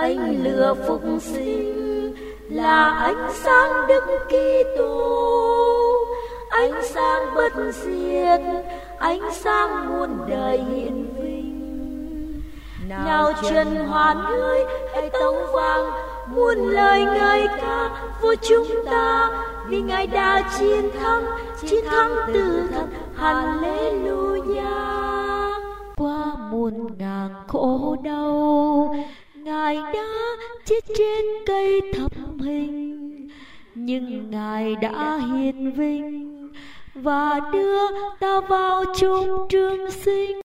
Ánh lửa phục sinh là ánh sáng Đức Kitô, ánh sáng bất diệt, ánh sáng muôn đời hiển vinh. Nào trần hoàn ơi, hãy tấu vang muôn lời ngợi ca vua chúng ta, vì Ngài đã chiến thắng từ thật. Hallelujah. Qua muôn ngàn khổ đau, Ngài đã chết trên cây thập hình, nhưng Ngài đã hiển vinh và đưa ta vào chốn trường sinh.